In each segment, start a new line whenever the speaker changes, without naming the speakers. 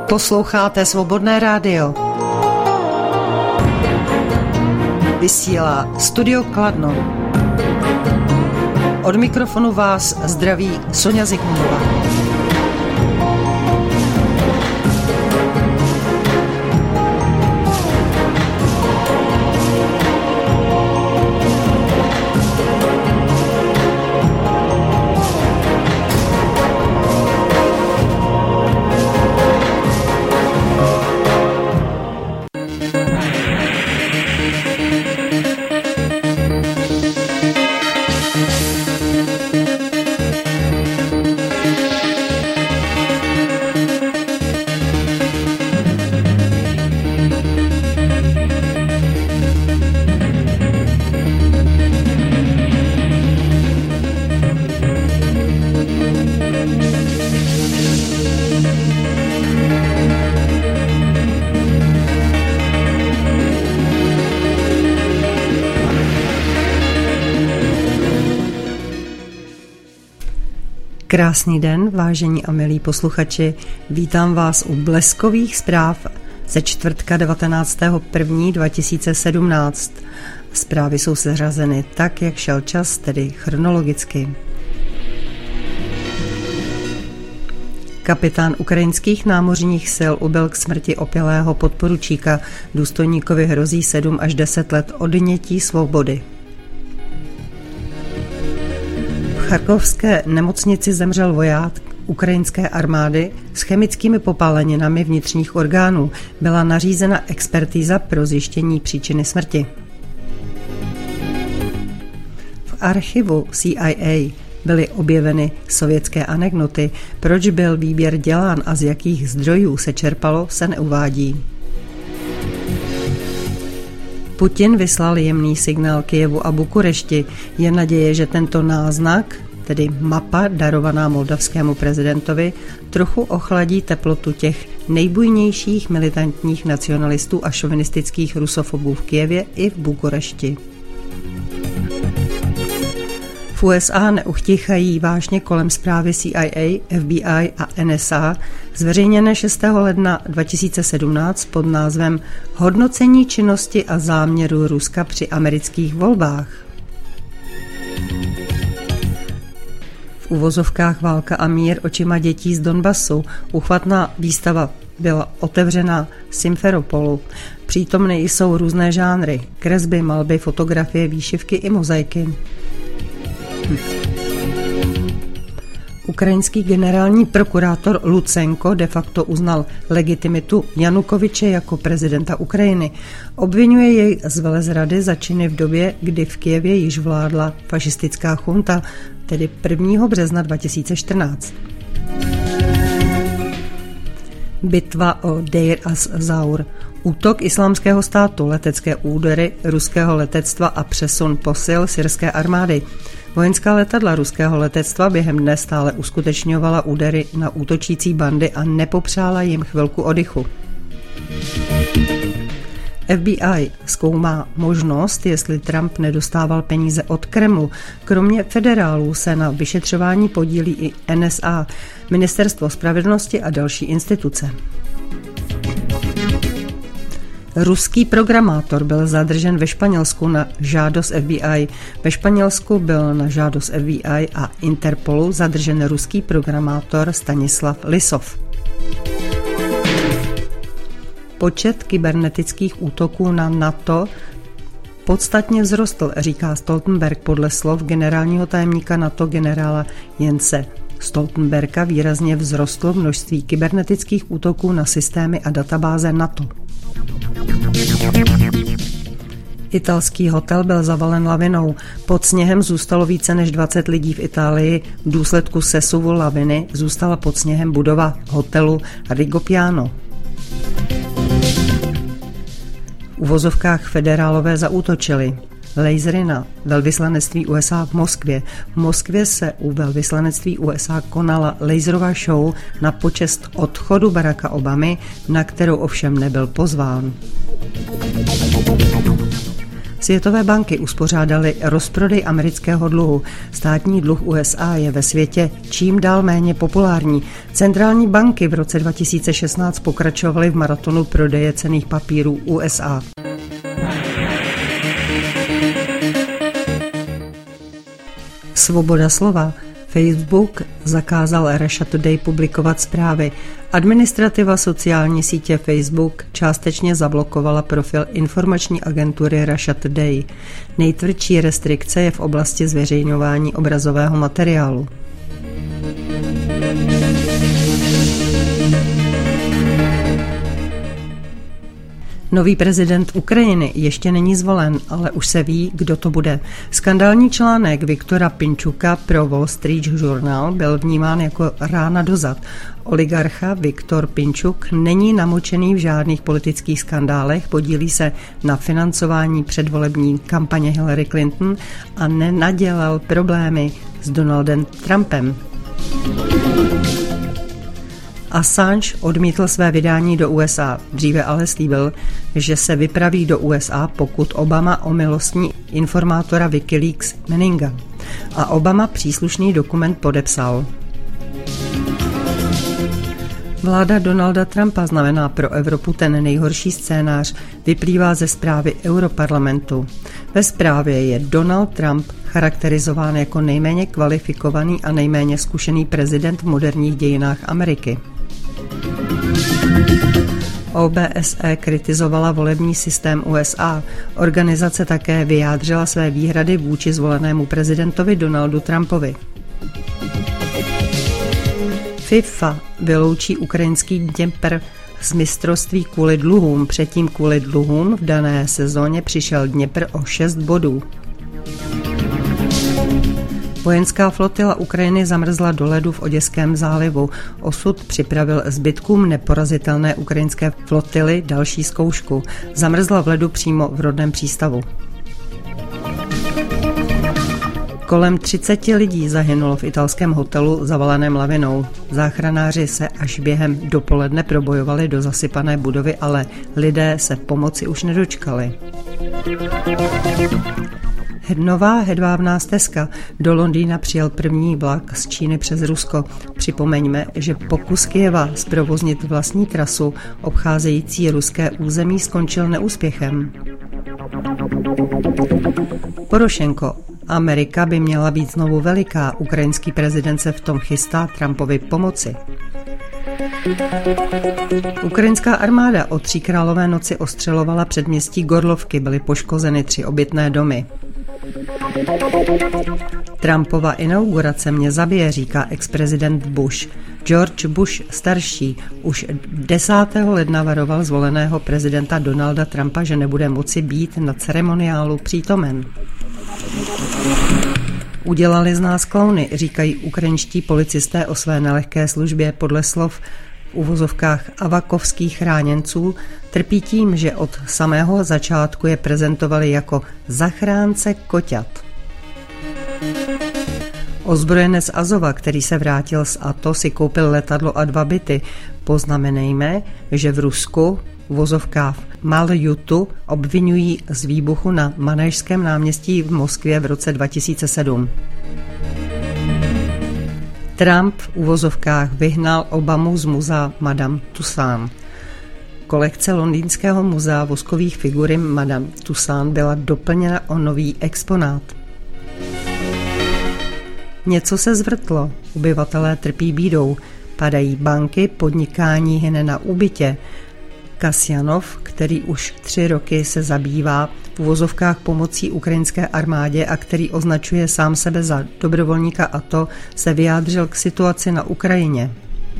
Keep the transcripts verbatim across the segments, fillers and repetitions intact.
Posloucháte Svobodné rádio. Vysílá Studio Kladno. Od mikrofonu vás zdraví Soňa Zikmundová. Krásný den, vážení a milí posluchači, vítám vás u bleskových zpráv ze čtvrtka devatenáctého prvního dva tisíce sedmnáct. Zprávy jsou seřazeny tak, jak šel čas, tedy chronologicky. Kapitán ukrajinských námořních sil ubyl k smrti opilého podporučíka, důstojníkovi hrozí sedm až deset let odnětí svobody. V charkovské nemocnici zemřel voják ukrajinské armády s chemickými popáleninami vnitřních orgánů. Byla nařízena expertíza pro zjištění příčiny smrti. V archivu C I A byly objeveny sovětské anekdoty. Proč byl výběr dělán a z jakých zdrojů se čerpalo, se neuvádí. Putin vyslal jemný signál Kyjevu a Bukurešti. Je naděje, že tento náznak, tedy mapa darovaná moldavskému prezidentovi, trochu ochladí teplotu těch nejbujnějších militantních nacionalistů a šovinistických rusofobů v Kyjevě i v Bukurešti. V U S A neuchtichají vážně kolem zprávy C I A, F B I a N S A zveřejněné šestého ledna dva tisíce sedmnáct pod názvem Hodnocení činnosti a záměru Ruska při amerických volbách. V uvozovkách Válka a mír očima dětí z Donbasu uchvatná výstava byla otevřena Simferopolu. Přítomné jsou různé žánry, kresby, malby, fotografie, výšivky i mozaiky. Ukrajinský generální prokurátor Lucenko de facto uznal legitimitu Janukovyče jako prezidenta Ukrajiny. Obvinuje jej z velezrady za činy v době, kdy v Kyjevě již vládla fašistická chunta, tedy prvního března dva tisíce čtrnáct. Bitva o Deir az-Zaur. Útok islámského státu, letecké údery ruského letectva a přesun posil syrské armády. Vojenská letadla ruského letectva během dne stále uskutečňovala údery na útočící bandy a nepopřála jim chvilku oddychu. F B I zkoumá možnost, jestli Trump nedostával peníze od Kremlu. Kromě federálů se na vyšetřování podílí i N S A, Ministerstvo spravedlnosti a další instituce. Ruský programátor byl zadržen ve Španělsku na žádost F B I. Ve Španělsku byl na žádost F B I a Interpolu zadržen ruský programátor Stanislav Lisov. Počet kybernetických útoků na NATO podstatně vzrostl, říká Stoltenberg podle slov generálního tajemníka NATO generála Jense Stoltenberga. Výrazně vzrostlo množství kybernetických útoků na systémy a databáze NATO. Italský hotel byl zavalen lavinou. Pod sněhem zůstalo více než dvacet lidí v Itálii. V důsledku sesuvu laviny zůstala pod sněhem budova hotelu Rigopiano. V uvozovkách federálové zaútočili. Lasery na velvyslanectví U S A v Moskvě. V Moskvě se u velvyslanectví U S A konala laserová show na počest odchodu Baracka Obamy, na kterou ovšem nebyl pozván. Světové banky uspořádaly rozprodej amerického dluhu. Státní dluh U S A je ve světě čím dál méně populární. Centrální banky v roce dva tisíce šestnáct pokračovaly v maratonu prodeje cenných papírů U S A. Svoboda slova. Facebook zakázal Russia Today publikovat zprávy. Administrativa sociální sítě Facebook částečně zablokovala profil informační agentury Russia Today. Nejtvrdší restrikce je v oblasti zveřejňování obrazového materiálu. Nový prezident Ukrajiny ještě není zvolen, ale už se ví, kdo to bude. Skandální článek Viktora Pinčuka pro Wall Street Journal byl vnímán jako rána dozad. Oligarcha Viktor Pinčuk není namočený v žádných politických skandálech, podílí se na financování předvolební kampaně Hillary Clinton a nenadělal problémy s Donaldem Trumpem. Assange odmítl své vydání do U S A, dříve ale slíbil, že se vypraví do U S A, pokud Obama omilostní informátora Wikileaks Manninga. A Obama příslušný dokument podepsal. Vláda Donalda Trumpa znamená pro Evropu ten nejhorší scénář, vyplývá ze zprávy Europarlamentu. Ve zprávě je Donald Trump charakterizován jako nejméně kvalifikovaný a nejméně zkušený prezident v moderních dějinách Ameriky. O B S E kritizovala volební systém U S A. Organizace také vyjádřila své výhrady vůči zvolenému prezidentovi Donaldu Trumpovi. FIFA vyloučí ukrajinský Dněpr z mistrovství kvůli dluhům. Předtím kvůli dluhům v dané sezóně přišel Dněpr o šest bodů. Vojenská flotila Ukrajiny zamrzla do ledu v Oděském zálivu. Osud připravil zbytkům neporazitelné ukrajinské flotily další zkoušku. Zamrzla v ledu přímo v rodném přístavu. Kolem třicet lidí zahynulo v italském hotelu zavaleném lavinou. Záchranáři se až během dopoledne probojovali do zasypané budovy, ale lidé se pomoci už nedočkali. Nová hedvábná stezka. Do Londýna přijel první vlak z Číny přes Rusko. Připomeňme, že pokus Kyjeva zprovoznit vlastní trasu obcházející ruské území skončil neúspěchem. Porošenko. Amerika by měla být znovu veliká. Ukrajinský prezident se v tom chystá Trumpovi pomoci. Ukrajinská armáda o tří králové noci ostřelovala předměstí Gorlovky, byly poškozeny tři obytné domy. Trumpova inaugurace mě zabije, říká ex-prezident Bush. George Bush starší už desátého ledna varoval zvoleného prezidenta Donalda Trumpa, že nebude moci být na ceremoniálu přítomen. Udělali z nás klauny, říkají ukrajinští policisté o své nelehké službě. Podle slov v uvozovkách avakovských chráněnců trpí tím, že od samého začátku je prezentovali jako zachránce koťat. Ozbrojenec Azova, který se vrátil z A T O, si koupil letadlo a dva byty. Poznamenejme, že v Rusku v uvozovkách Maljutu obvinují z výbuchu na Manéžském náměstí v Moskvě v roce dva tisíce sedm. Trump v uvozovkách vyhnal Obamu z muzea Madame Tussauds. Kolekce londýnského muzea voskových figury Madame Tussauds byla doplněna o nový exponát. Něco se zvrtlo, obyvatelé trpí bídou, padají banky, podnikání hyne na úbytě. Kasjanov, který už tři roky se zabývá v uvozovkách pomocí ukrajinské armádě a který označuje sám sebe za dobrovolníka A T O, se vyjádřil k situaci na Ukrajině.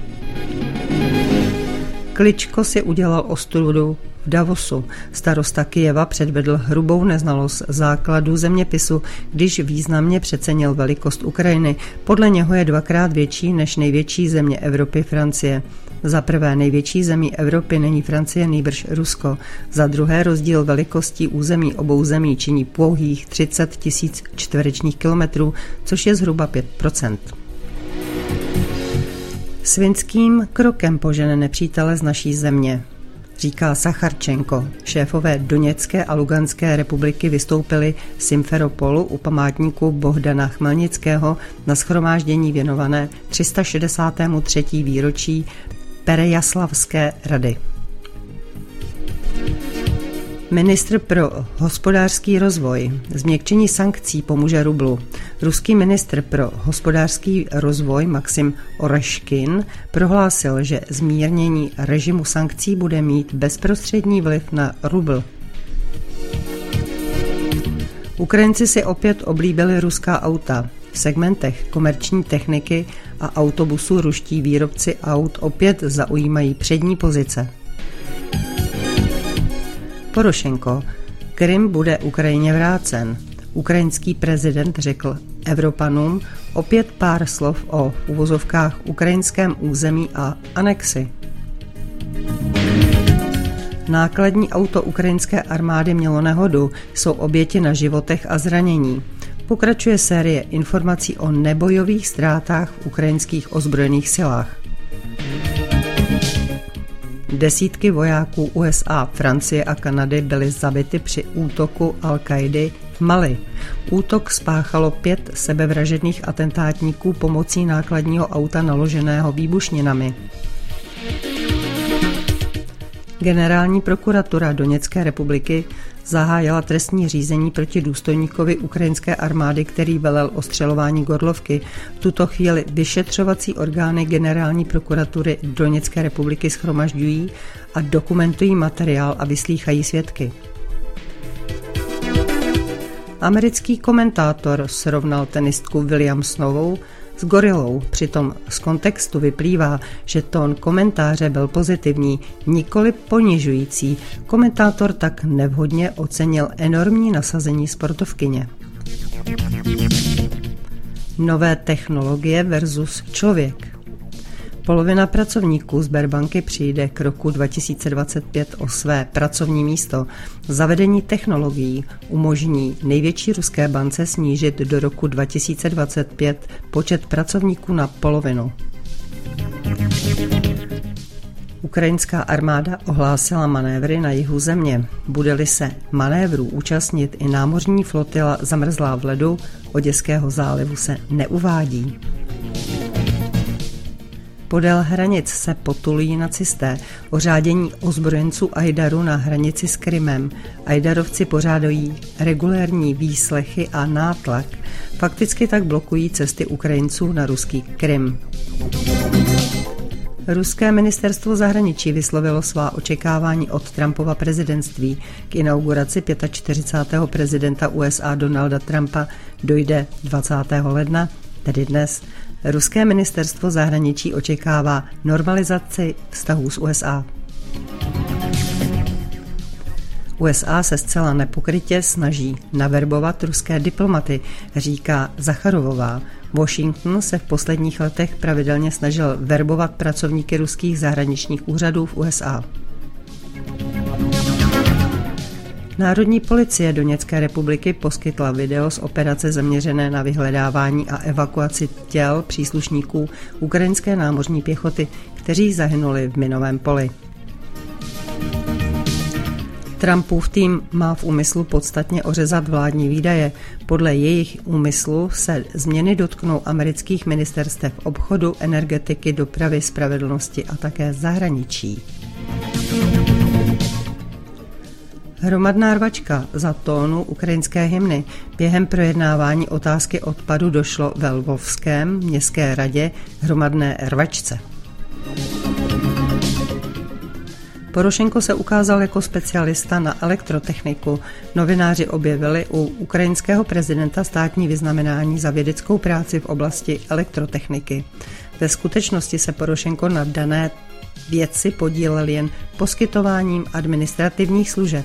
Kličko si udělal ostudu v Davosu. Starosta Kyjeva předvedl hrubou neznalost základů zeměpisu, když významně přecenil velikost Ukrajiny. Podle něho je dvakrát větší než největší země Evropy Francie. Za prvé největší zemí Evropy není Francie, nýbrž Rusko. Za druhé rozdíl velikostí území obou zemí činí pouhých třicet tisíc čtverečních kilometrů, což je zhruba pět procent. Svinským krokem požene nepřítele z naší země. říká Sacharčenko. Šéfové Doněcké a Luganské republiky vystoupili v Simferopolu u památníku Bohdana Chmelnického na shromáždění věnované tři sta šedesátému třetímu výročí Perejaslavské rady. Ministr pro hospodářský rozvoj. Změkčení sankcí pomůže rublu. Ruský ministr pro hospodářský rozvoj Maxim Oreškin prohlásil, že zmírnění režimu sankcí bude mít bezprostřední vliv na rubl. Ukrajinci si opět oblíbili ruská auta. V segmentech komerční techniky a autobusů ruští výrobci aut opět zaujímají přední pozice. Porošenko. Krym bude Ukrajině vrácen. Ukrajinský prezident řekl Evropanům opět pár slov o v uvozovkách ukrajinském území a anexi. Nákladní auto ukrajinské armády mělo nehodu, jsou oběti na životech a zranění. Pokračuje série informací o nebojových ztrátách v ukrajinských ozbrojených silách. Desítky vojáků U S A, Francie a Kanady byly zabity při útoku Al-Kaidy v Mali. Útok spáchalo pět sebevražedných atentátníků pomocí nákladního auta naloženého výbušninami. Generální prokuratura Doněcké republiky zahájila trestní řízení proti důstojníkovi ukrajinské armády, který velel ostřelování Gorlovky. V tuto chvíli vyšetřovací orgány Generální prokuratury Doněcké republiky shromažďují a dokumentují materiál a vyslýchají svědky. Americký komentátor srovnal tenistku Williamsonovou s gorilou, přitom z kontextu vyplývá, že tón komentáře byl pozitivní, nikoli ponižující. Komentátor tak nevhodně ocenil enormní nasazení sportovkyně. Nové technologie versus člověk. Polovina pracovníků Sberbanky přijde k roku dva tisíce dvacet pět o své pracovní místo. Zavedení technologií umožní největší ruské bance snížit do roku dva tisíce dvacet pět počet pracovníků na polovinu. Ukrajinská armáda ohlásila manévry na jihu země. Bude-li se manévrů účastnit i námořní flotila zamrzlá v ledu, Oděského zálivu se neuvádí. Podél hranic se potulují nacisté. O řádění ozbrojenců Ajdaru na hranici s Krymem. Ajdarovci pořádají regulérní výslechy a nátlak. Fakticky tak blokují cesty Ukrajinců na ruský Krym. Ruské ministerstvo zahraničí vyslovilo svá očekávání od Trumpova prezidentství. K inauguraci čtyřicátého pátého prezidenta U S A Donalda Trumpa dojde dvacátého ledna, tedy dnes. Ruské ministerstvo zahraničí očekává normalizaci vztahů s U S A. U S A se zcela nepokrytě snaží naverbovat ruské diplomaty, říká Zacharovová. Washington se v posledních letech pravidelně snažil verbovat pracovníky ruských zahraničních úřadů v U S A. Národní policie Doněcké republiky poskytla video z operace zaměřené na vyhledávání a evakuaci těl příslušníků ukrajinské námořní pěchoty, kteří zahynuli v minovém poli. Trumpův tým má v úmyslu podstatně ořezat vládní výdaje. Podle jejich úmyslu se změny dotknou amerických ministerstev obchodu, energetiky, dopravy, spravedlnosti a také zahraničí. Hromadná rvačka za tónu ukrajinské hymny. Během projednávání otázky odpadu došlo ve Lvovském městské radě hromadné rvačce. Porošenko se ukázal jako specialista na elektrotechniku. Novináři objevili u ukrajinského prezidenta státní vyznamenání za vědeckou práci v oblasti elektrotechniky. Ve skutečnosti se Porošenko na dané věci podílel jen poskytováním administrativních služeb.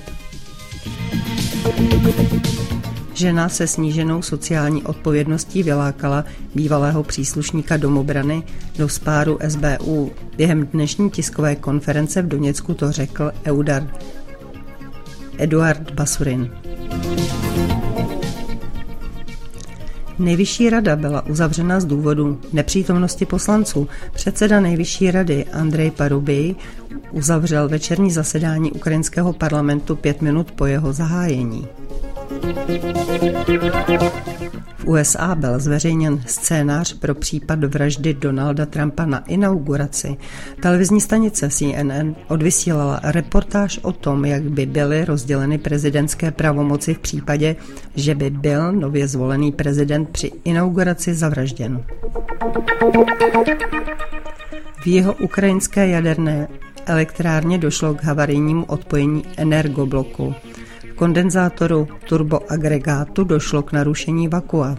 Žena se sníženou sociální odpovědností vylákala bývalého příslušníka domobrany do spáru S B U. Během dnešní tiskové konference v Doněcku to řekl Eudard, Eduard Basurin. Nejvyšší rada byla uzavřena z důvodu nepřítomnosti poslanců. Předseda Nejvyšší rady Andrej Parubij uzavřel večerní zasedání ukrajinského parlamentu pět minut po jeho zahájení. V U S A byl zveřejněn scénář pro případ vraždy Donalda Trumpa na inauguraci. Televizní stanice C N N odvysílala reportáž o tom, jak by byly rozděleny prezidentské pravomoci v případě, že by byl nově zvolený prezident při inauguraci zavražděn. V jeho ukrajinské jaderné elektrárně došlo k havarijnímu odpojení energobloku. V kondenzátoru turboagregátu došlo k narušení vakua.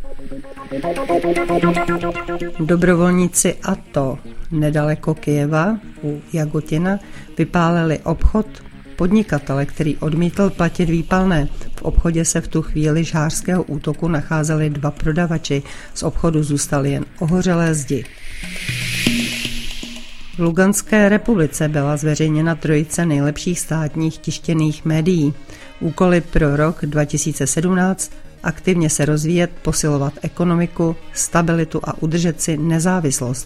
Dobrovolníci A T O nedaleko Kyjeva u Jagotina vypálili obchod podnikatele, který odmítl platit výpalné. V obchodě se v tu chvíli žhářského útoku nacházeli dva prodavači. Z obchodu zůstaly jen ohořelé zdi. V Luganské republice byla zveřejněna trojice nejlepších státních tištěných médií. Úkoly pro rok dva tisíce sedmnáct: aktivně se rozvíjet, posilovat ekonomiku, stabilitu a udržet si nezávislost.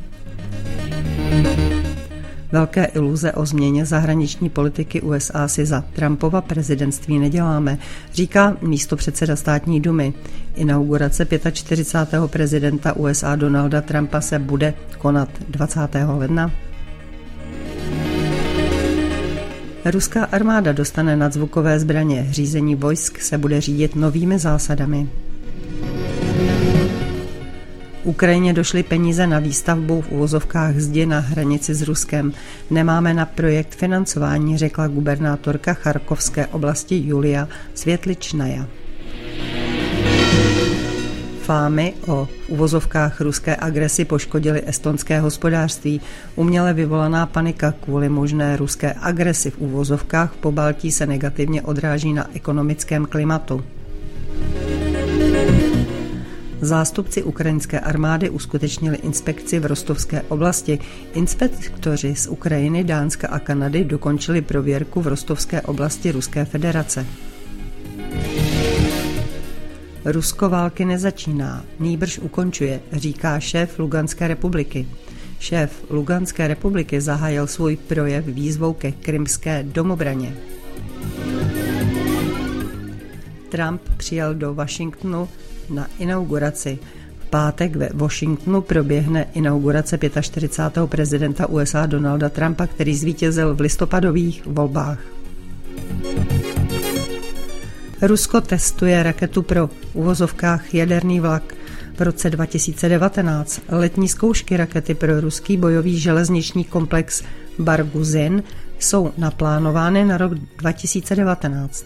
Velké iluze o změně zahraniční politiky U S A si za Trumpova prezidentství neděláme, říká místopředseda státní dumy. Inaugurace čtyřicátého pátého prezidenta U S A Donalda Trumpa se bude konat dvacátého ledna. Ruská armáda dostane nadzvukové zbraně, řízení vojsk se bude řídit novými zásadami. Ukrajině došly peníze na výstavbu v uvozovkách zdi na hranici s Ruskem. Nemáme na projekt financování, řekla gubernátorka Charkovské oblasti Julia Světličnaja. Fámy o uvozovkách ruské agresi poškodily estonské hospodářství. Uměle vyvolaná panika kvůli možné ruské agresi v uvozovkách v Pobaltí se negativně odráží na ekonomickém klimatu. Zástupci ukrajinské armády uskutečnili inspekci v Rostovské oblasti. Inspektoři z Ukrajiny, Dánska a Kanady dokončili prověrku v Rostovské oblasti Ruské federace. Rusko války nezačíná, nýbrž ukončuje, říká šéf Luganské republiky. Šéf Luganské republiky zahájil svůj projev výzvou ke krymské domobraně. Trump přijel do Washingtonu na inauguraci. V pátek ve Washingtonu proběhne inaugurace čtyřicátého pátého prezidenta U S A Donalda Trumpa, který zvítězil v listopadových volbách. Rusko testuje raketu pro uvozovkách jaderný vlak. V roce dva tisíce devatenáct letní zkoušky rakety pro ruský bojový železniční komplex Barguzin jsou naplánovány na rok dva tisíce devatenáct.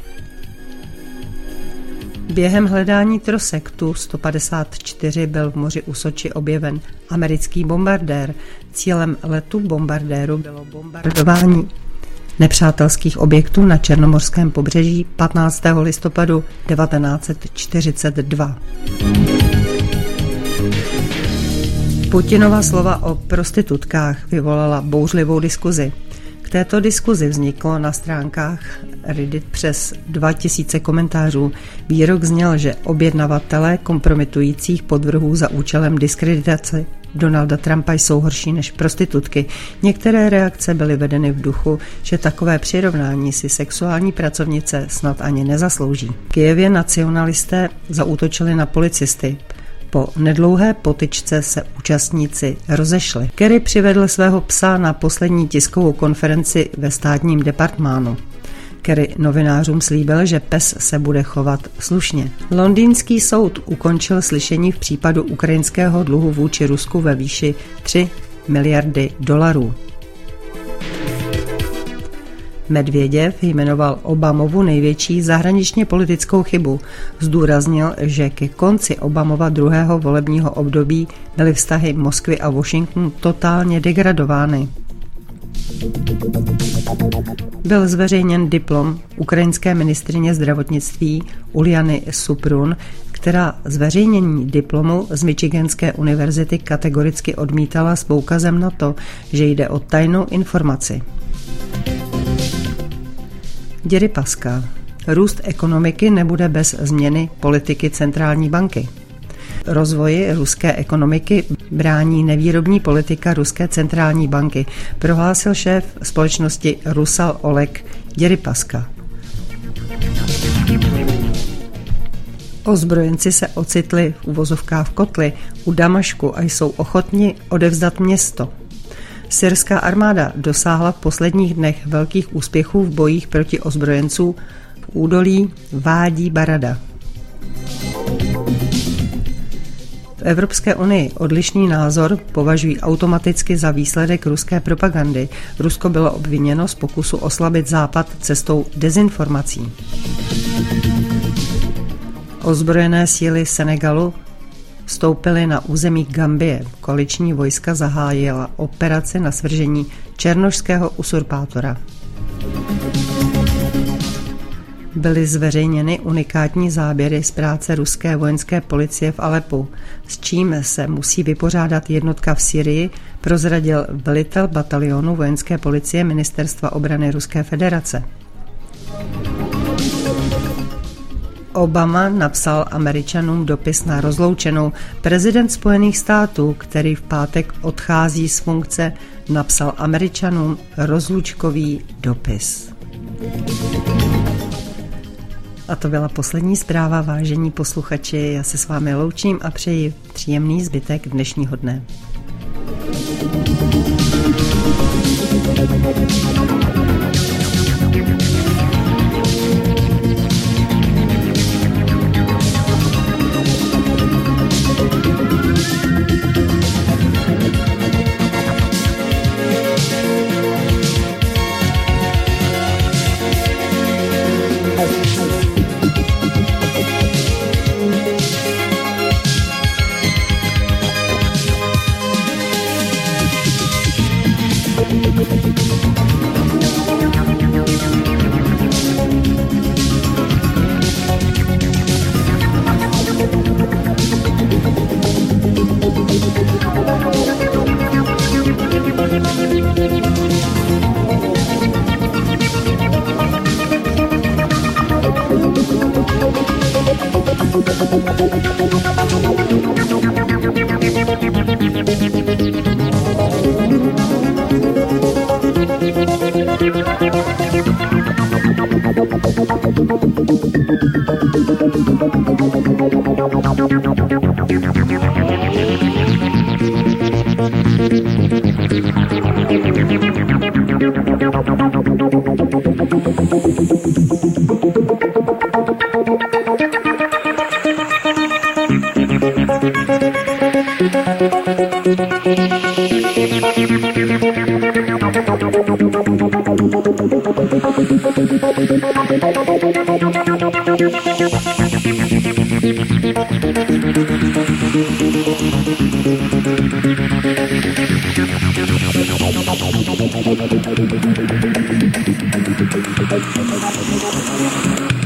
Během hledání trosek Tu sto padesát čtyři byl v moři u Soči objeven americký bombardér. Cílem letu bombardéru bylo bombardování nepřátelských objektů na černomorském pobřeží patnáctého listopadu devatenáct set čtyřicet dva. Putinova slova o prostitutkách vyvolala bouřlivou diskuzi. K této diskuzi vzniklo na stránkách Reddit přes dva tisíce komentářů. Výrok zněl, že objednavatelé kompromitujících podvrhů za účelem diskreditace Donalda Trumpa jsou horší než prostitutky. Některé reakce byly vedeny v duchu, že takové přirovnání si sexuální pracovnice snad ani nezaslouží. V Kyjevě nacionalisté zaútočili na policisty. Po nedlouhé potyčce se účastníci rozešli. Kerry přivedl svého psa na poslední tiskovou konferenci ve státním departmánu. Kerry novinářům slíbil, že pes se bude chovat slušně. Londýnský soud ukončil slyšení v případu ukrajinského dluhu vůči Rusku ve výši tři miliardy dolarů. Medvěděv jmenoval Obamovu největší zahraničně politickou chybu. Zdůraznil, že ke konci Obamova druhého volebního období byly vztahy Moskvy a Washingtonu totálně degradovány. Byl zveřejněn diplom ukrajinské ministryně zdravotnictví Uliany Suprun, která zveřejnění diplomu z Michiganské univerzity kategoricky odmítala s poukazem na to, že jde o tajnou informaci. Děrypaska. Růst ekonomiky nebude bez změny politiky centrální banky. Rozvoji ruské ekonomiky brání nevýrobní politika ruské centrální banky, prohlásil šéf společnosti Rusal Oleg Děripaska. Ozbrojenci se ocitli v uvozovkách v kotli u Damašku a jsou ochotni odevzdat město. Syrská armáda dosáhla v posledních dnech velkých úspěchů v bojích proti ozbrojencům v údolí Vádí Barada. V Evropské unii odlišný názor považují automaticky za výsledek ruské propagandy. Rusko bylo obviněno z pokusu oslabit Západ cestou dezinformací. Ozbrojené síly Senegalu vstoupily na území Gambie. Koaliční vojska zahájila operaci na svržení černošského usurpátora. Byly zveřejněny unikátní záběry z práce ruské vojenské policie v Alepu, s čím se musí vypořádat jednotka v Syrii, prozradil velitel batalionu vojenské policie Ministerstva obrany Ruské federace. Obama napsal Američanům dopis na rozloučenou. Prezident Spojených států, který v pátek odchází z funkce, napsal Američanům rozlučkový dopis. A to byla poslední zpráva, vážení posluchači. Já se s vámi loučím a přeji příjemný zbytek dnešního dne.
Thank you.